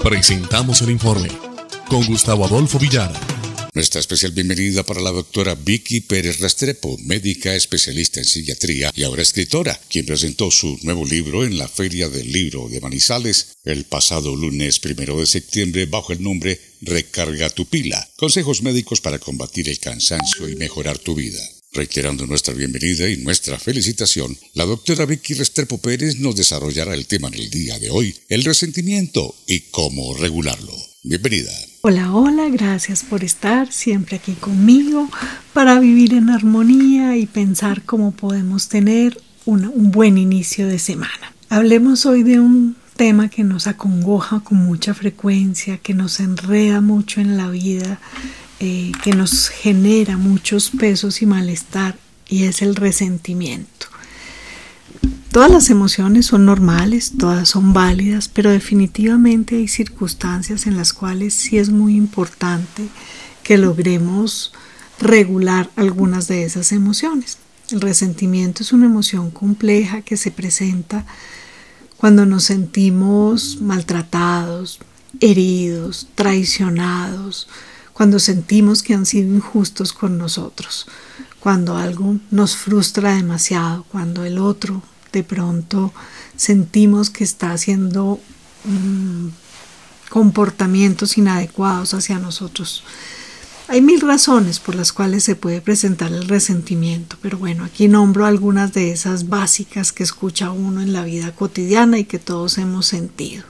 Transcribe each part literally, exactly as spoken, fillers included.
Presentamos el informe con Gustavo Adolfo Villara. Nuestra especial bienvenida para la doctora Vicky Pérez Restrepo, médica especialista en psiquiatría y ahora escritora, quien presentó su nuevo libro en la Feria del Libro de Manizales el pasado lunes primero de septiembre bajo el nombre Recarga tu pila, consejos médicos para combatir el cansancio y mejorar tu vida. Reiterando nuestra bienvenida y nuestra felicitación, la doctora Vicky Restrepo Pérez nos desarrollará el tema en el día de hoy, el resentimiento y cómo regularlo. Bienvenida. Hola, hola, gracias por estar siempre aquí conmigo para vivir en armonía y pensar cómo podemos tener una, un buen inicio de semana. Hablemos hoy de un tema que nos acongoja con mucha frecuencia, que nos enreda mucho en la vida, eh, que nos genera muchos pesos y malestar, y es el resentimiento. Todas las emociones son normales, todas son válidas, pero definitivamente hay circunstancias en las cuales sí es muy importante que logremos regular algunas de esas emociones. El resentimiento es una emoción compleja que se presenta cuando nos sentimos maltratados, heridos, traicionados, cuando sentimos que han sido injustos con nosotros, cuando algo nos frustra demasiado, cuando el otro de pronto sentimos que está haciendo um, comportamientos inadecuados hacia nosotros. Hay mil razones por las cuales se puede presentar el resentimiento, pero bueno, aquí nombro algunas de esas básicas que escucha uno en la vida cotidiana y que todos hemos sentido.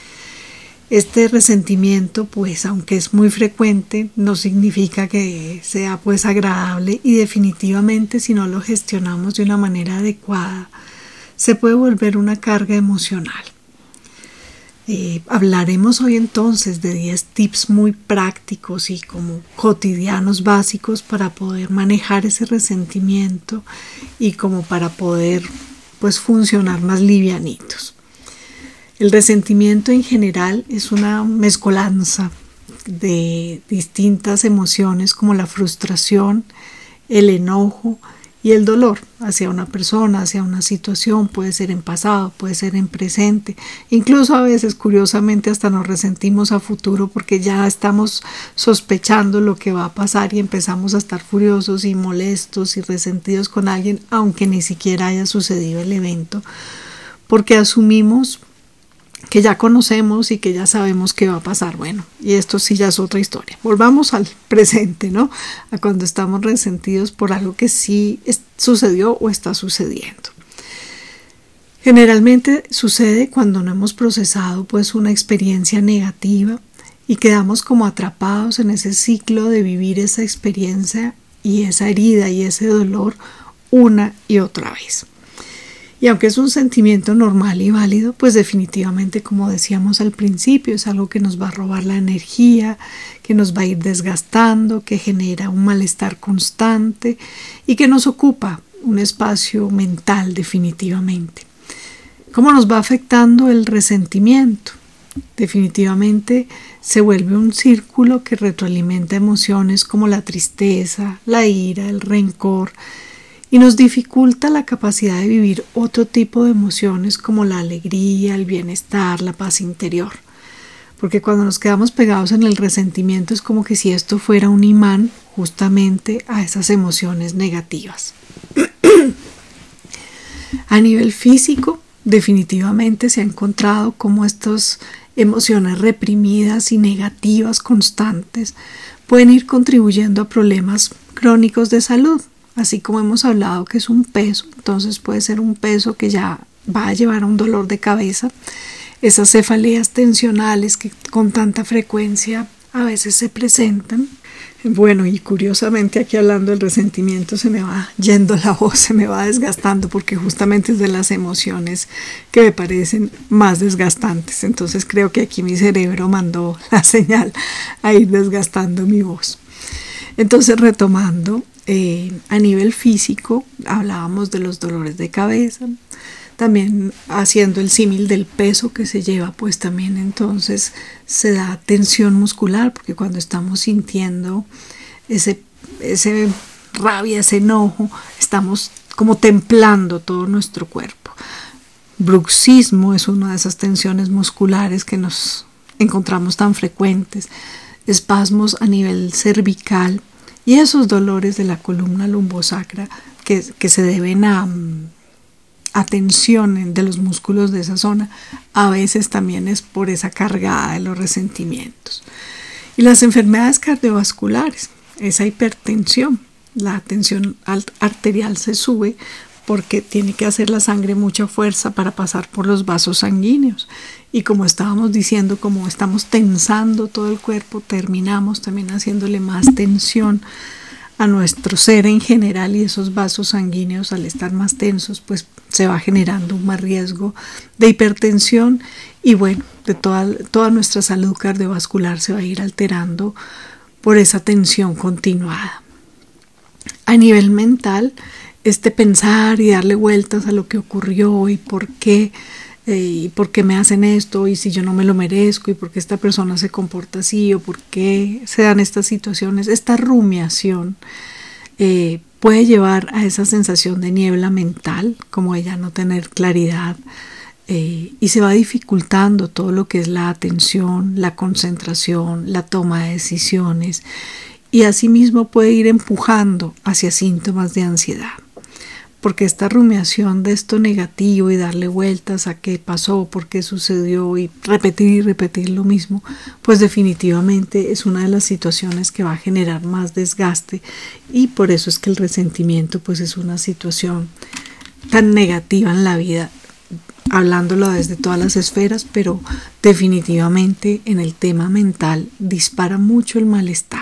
Este resentimiento, pues, aunque es muy frecuente, no significa que sea pues agradable, y definitivamente si no lo gestionamos de una manera adecuada, se puede volver una carga emocional. Eh, hablaremos hoy entonces de diez tips muy prácticos y como cotidianos básicos para poder manejar ese resentimiento y como para poder pues funcionar más livianitos. El resentimiento en general es una mezcolanza de distintas emociones como la frustración, el enojo y el dolor hacia una persona, hacia una situación. Puede ser en pasado, puede ser en presente. Incluso a veces, curiosamente, hasta nos resentimos a futuro porque ya estamos sospechando lo que va a pasar y empezamos a estar furiosos y molestos y resentidos con alguien, aunque ni siquiera haya sucedido el evento, porque asumimos que ya conocemos y que ya sabemos qué va a pasar. Bueno, y esto sí ya es otra historia. Volvamos al presente, ¿no? A cuando estamos resentidos por algo que sí es, sucedió o está sucediendo. Generalmente sucede cuando no hemos procesado pues una experiencia negativa y quedamos como atrapados en ese ciclo de vivir esa experiencia y esa herida y ese dolor una y otra vez. Y aunque es un sentimiento normal y válido, pues definitivamente, como decíamos al principio, es algo que nos va a robar la energía, que nos va a ir desgastando, que genera un malestar constante y que nos ocupa un espacio mental definitivamente. ¿Cómo nos va afectando el resentimiento? Definitivamente se vuelve un círculo que retroalimenta emociones como la tristeza, la ira, el rencor, y nos dificulta la capacidad de vivir otro tipo de emociones como la alegría, el bienestar, la paz interior. Porque cuando nos quedamos pegados en el resentimiento es como que si esto fuera un imán justamente a esas emociones negativas. A nivel físico, definitivamente se ha encontrado cómo estas emociones reprimidas y negativas constantes pueden ir contribuyendo a problemas crónicos de salud. Así como hemos hablado que es un peso, entonces puede ser un peso que ya va a llevar a un dolor de cabeza, esas cefaleas tensionales que con tanta frecuencia a veces se presentan. Bueno, y curiosamente aquí hablando del resentimiento se me va yendo la voz, se me va desgastando porque justamente es de las emociones que me parecen más desgastantes. Entonces creo que aquí mi cerebro mandó la señal a ir desgastando mi voz. Entonces retomando, Eh, a nivel físico hablábamos de los dolores de cabeza, también haciendo el símil del peso que se lleva, pues también entonces se da tensión muscular, porque cuando estamos sintiendo ese, ese rabia, ese enojo, estamos como templando todo nuestro cuerpo. Bruxismo es una de esas tensiones musculares que nos encontramos tan frecuentes, espasmos a nivel cervical y esos dolores de la columna lumbosacra que, que se deben a, a tensión de los músculos de esa zona, a veces también es por esa cargada de los resentimientos. Y las enfermedades cardiovasculares, esa hipertensión, la tensión arterial se sube porque tiene que hacer la sangre mucha fuerza para pasar por los vasos sanguíneos. Y como estábamos diciendo, como estamos tensando todo el cuerpo, terminamos también haciéndole más tensión a nuestro ser en general, y esos vasos sanguíneos, al estar más tensos, pues se va generando un más riesgo de hipertensión y bueno, de toda, toda nuestra salud cardiovascular se va a ir alterando por esa tensión continuada. A nivel mental, este pensar y darle vueltas a lo que ocurrió y por qué, eh, y por qué me hacen esto, y si yo no me lo merezco, y por qué esta persona se comporta así, o por qué se dan estas situaciones, esta rumiación eh, puede llevar a esa sensación de niebla mental, como ella no tener claridad, eh, y se va dificultando todo lo que es la atención, la concentración, la toma de decisiones, y asimismo puede ir empujando hacia síntomas de ansiedad. Porque esta rumiación de esto negativo y darle vueltas a qué pasó, por qué sucedió y repetir y repetir lo mismo, pues definitivamente es una de las situaciones que va a generar más desgaste, y por eso es que el resentimiento pues es una situación tan negativa en la vida, hablándolo desde todas las esferas, pero definitivamente en el tema mental dispara mucho el malestar.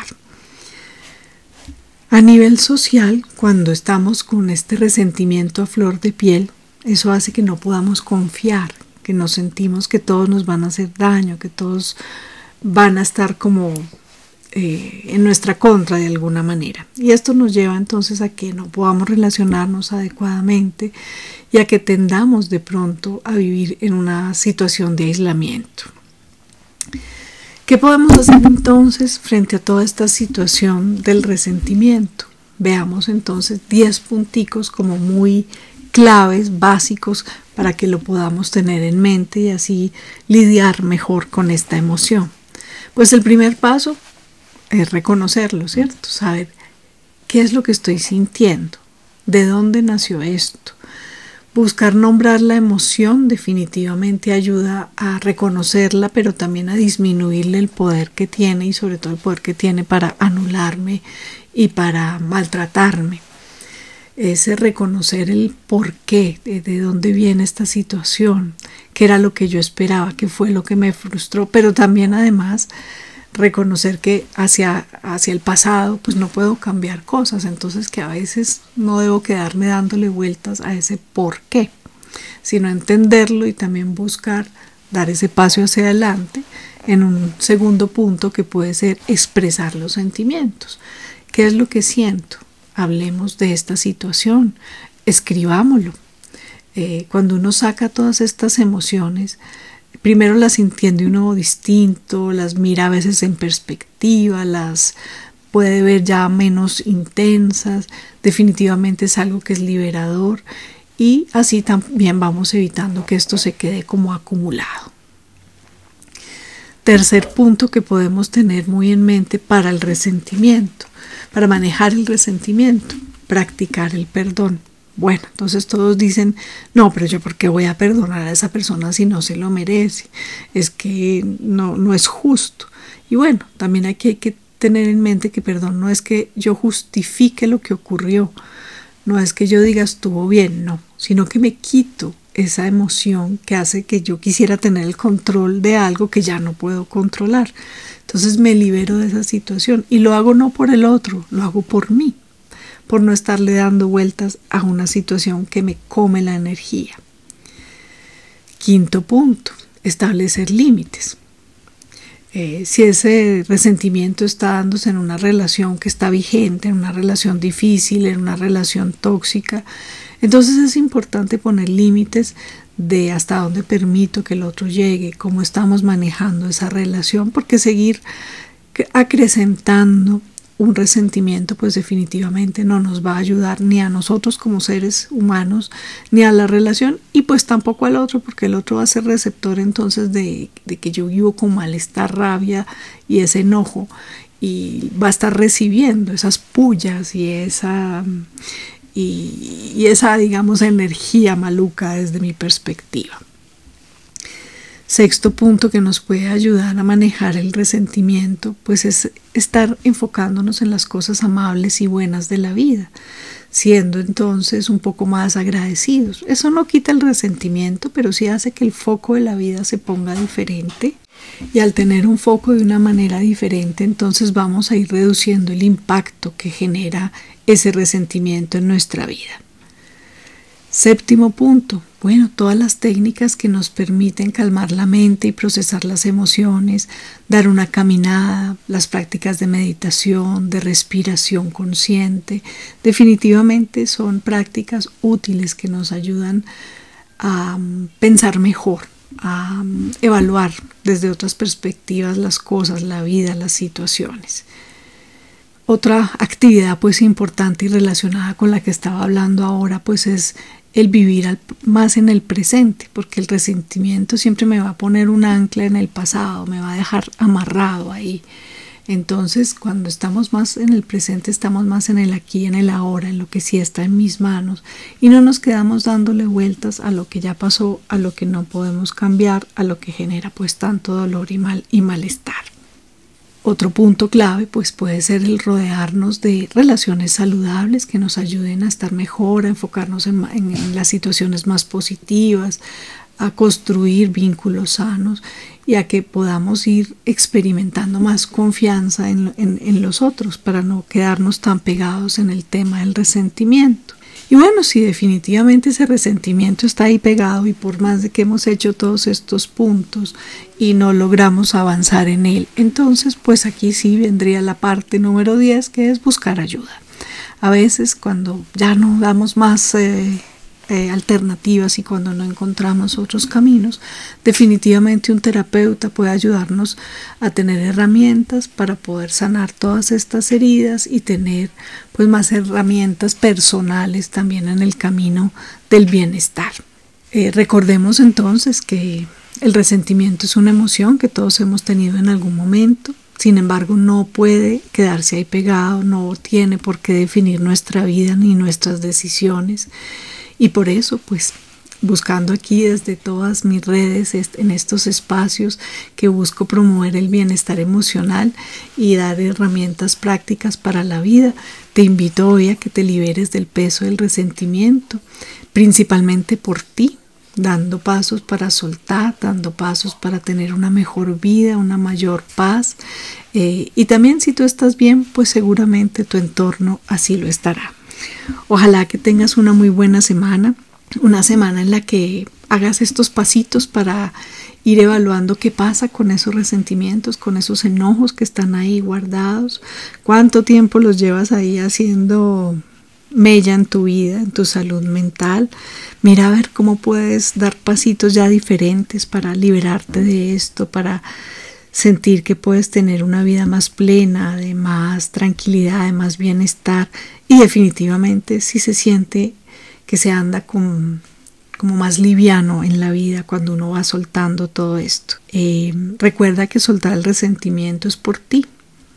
A nivel social, cuando estamos con este resentimiento a flor de piel, eso hace que no podamos confiar, que nos sentimos que todos nos van a hacer daño, que todos van a estar como eh, en nuestra contra de alguna manera. Y esto nos lleva entonces a que no podamos relacionarnos adecuadamente y a que tendamos de pronto a vivir en una situación de aislamiento. ¿Qué podemos hacer entonces frente a toda esta situación del resentimiento? Veamos entonces diez punticos como muy claves, básicos, para que lo podamos tener en mente y así lidiar mejor con esta emoción. Pues el primer paso es reconocerlo, ¿cierto? Saber qué es lo que estoy sintiendo, de dónde nació esto. Buscar nombrar la emoción definitivamente ayuda a reconocerla, pero también a disminuirle el poder que tiene, y sobre todo el poder que tiene para anularme y para maltratarme. Ese reconocer el por qué, de, de dónde viene esta situación, qué era lo que yo esperaba, qué fue lo que me frustró, pero también además reconocer que hacia, hacia el pasado pues no puedo cambiar cosas, entonces que a veces no debo quedarme dándole vueltas a ese por qué, sino entenderlo y también buscar dar ese paso hacia adelante en un segundo punto que puede ser expresar los sentimientos. ¿Qué es lo que siento? Hablemos de esta situación, escribámoslo. Eh, cuando uno saca todas estas emociones, primero las entiende uno distinto, las mira a veces en perspectiva, las puede ver ya menos intensas, definitivamente es algo que es liberador, y así también vamos evitando que esto se quede como acumulado. Tercer punto que podemos tener muy en mente para el resentimiento, para manejar el resentimiento, practicar el perdón. Bueno, entonces todos dicen, no, pero yo ¿por qué voy a perdonar a esa persona si no se lo merece? Es que no, no es justo. Y bueno, también hay que, hay que tener en mente que perdón no es que yo justifique lo que ocurrió, no es que yo diga estuvo bien, no, sino que me quito esa emoción que hace que yo quisiera tener el control de algo que ya no puedo controlar. Entonces me libero de esa situación y lo hago no por el otro, lo hago por mí, por no estarle dando vueltas a una situación que me come la energía. Quinto punto, establecer límites. Eh, si ese resentimiento está dándose en una relación que está vigente, en una relación difícil, en una relación tóxica, entonces es importante poner límites de hasta dónde permito que el otro llegue, cómo estamos manejando esa relación, porque seguir acrecentando un resentimiento pues definitivamente no nos va a ayudar ni a nosotros como seres humanos, ni a la relación, y pues tampoco al otro, porque el otro va a ser receptor entonces de, de que yo vivo con malestar, rabia y ese enojo, y va a estar recibiendo esas pullas y esa, y, y esa digamos energía maluca desde mi perspectiva. Sexto punto que nos puede ayudar a manejar el resentimiento, pues es estar enfocándonos en las cosas amables y buenas de la vida, siendo entonces un poco más agradecidos. Eso no quita el resentimiento, pero sí hace que el foco de la vida se ponga diferente, y al tener un foco de una manera diferente, entonces vamos a ir reduciendo el impacto que genera ese resentimiento en nuestra vida. Séptimo punto, bueno, todas las técnicas que nos permiten calmar la mente y procesar las emociones, dar una caminada, las prácticas de meditación, de respiración consciente, definitivamente son prácticas útiles que nos ayudan a pensar mejor, a evaluar desde otras perspectivas las cosas, la vida, las situaciones. Otra actividad pues importante y relacionada con la que estaba hablando ahora pues es el vivir al, más en el presente, porque el resentimiento siempre me va a poner un ancla en el pasado, me va a dejar amarrado ahí. Entonces cuando estamos más en el presente, estamos más en el aquí, en el ahora, en lo que sí está en mis manos, y no nos quedamos dándole vueltas a lo que ya pasó, a lo que no podemos cambiar, a lo que genera pues tanto dolor y mal y malestar. Otro punto clave pues puede ser el rodearnos de relaciones saludables que nos ayuden a estar mejor, a enfocarnos en, en, en las situaciones más positivas, a construir vínculos sanos y a que podamos ir experimentando más confianza en, en, en los otros para no quedarnos tan pegados en el tema del resentimiento. Y bueno, si definitivamente ese resentimiento está ahí pegado y por más de que hemos hecho todos estos puntos y no logramos avanzar en él, entonces pues aquí sí vendría la parte número diez, que es buscar ayuda. A veces cuando ya no damos más eh, eh, alternativas y cuando no encontramos otros caminos, definitivamente un terapeuta puede ayudarnos a tener herramientas para poder sanar todas estas heridas y tener pues más herramientas personales también en el camino del bienestar. Eh, recordemos entonces que el resentimiento es una emoción que todos hemos tenido en algún momento. Sin embargo, no puede quedarse ahí pegado, no tiene por qué definir nuestra vida ni nuestras decisiones. Y por eso, pues, buscando aquí desde todas mis redes, en estos espacios que busco promover el bienestar emocional y dar herramientas prácticas para la vida, te invito hoy a que te liberes del peso del resentimiento, principalmente por ti, dando pasos para soltar, dando pasos para tener una mejor vida, una mayor paz. Eh, y también si tú estás bien, pues seguramente tu entorno así lo estará. Ojalá que tengas una muy buena semana, una semana en la que hagas estos pasitos para ir evaluando qué pasa con esos resentimientos, con esos enojos que están ahí guardados, cuánto tiempo los llevas ahí haciendo mella en tu vida, en tu salud mental. Mira a ver cómo puedes dar pasitos ya diferentes para liberarte de esto, para sentir que puedes tener una vida más plena, de más tranquilidad, de más bienestar, y definitivamente si se siente que se anda con, como más liviano en la vida cuando uno va soltando todo esto. Eh, recuerda que soltar el resentimiento es por ti,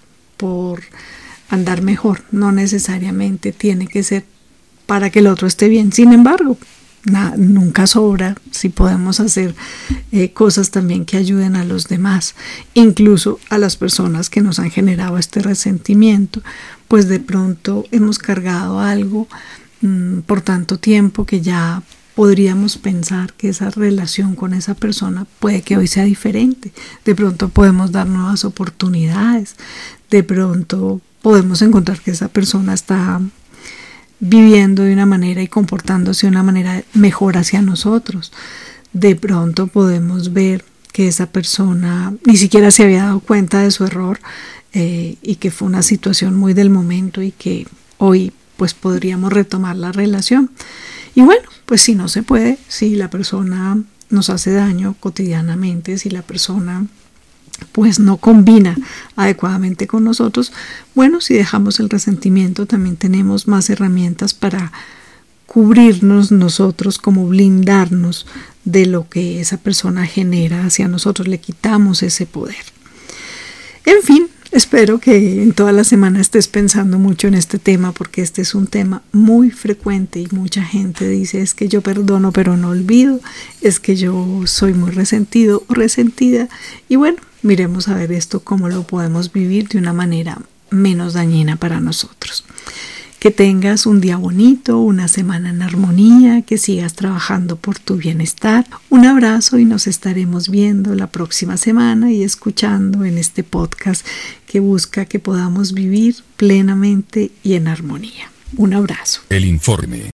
por andar mejor, no necesariamente tiene que ser para que el otro esté bien. Sin embargo, na, nunca sobra si podemos hacer eh, cosas también que ayuden a los demás, incluso a las personas que nos han generado este resentimiento, pues de pronto hemos cargado algo mmm, por tanto tiempo que ya podríamos pensar que esa relación con esa persona puede que hoy sea diferente. De pronto podemos dar nuevas oportunidades, de pronto podemos encontrar que esa persona está viviendo de una manera y comportándose de una manera mejor hacia nosotros. De pronto podemos ver que esa persona ni siquiera se había dado cuenta de su error eh, y que fue una situación muy del momento y que hoy pues podríamos retomar la relación. Y bueno, pues si no se puede, si la persona nos hace daño cotidianamente, si la persona pues no combina adecuadamente con nosotros, bueno, si dejamos el resentimiento también tenemos más herramientas para cubrirnos nosotros, como blindarnos de lo que esa persona genera hacia nosotros, le quitamos ese poder. En fin, espero que en toda la semana estés pensando mucho en este tema, porque este es un tema muy frecuente y mucha gente dice: es que yo perdono pero no olvido, es que yo soy muy resentido o resentida. Y bueno, miremos a ver esto cómo lo podemos vivir de una manera menos dañina para nosotros. Que tengas un día bonito, una semana en armonía, que sigas trabajando por tu bienestar. Un abrazo y nos estaremos viendo la próxima semana y escuchando en este podcast que busca que podamos vivir plenamente y en armonía. Un abrazo. El informe.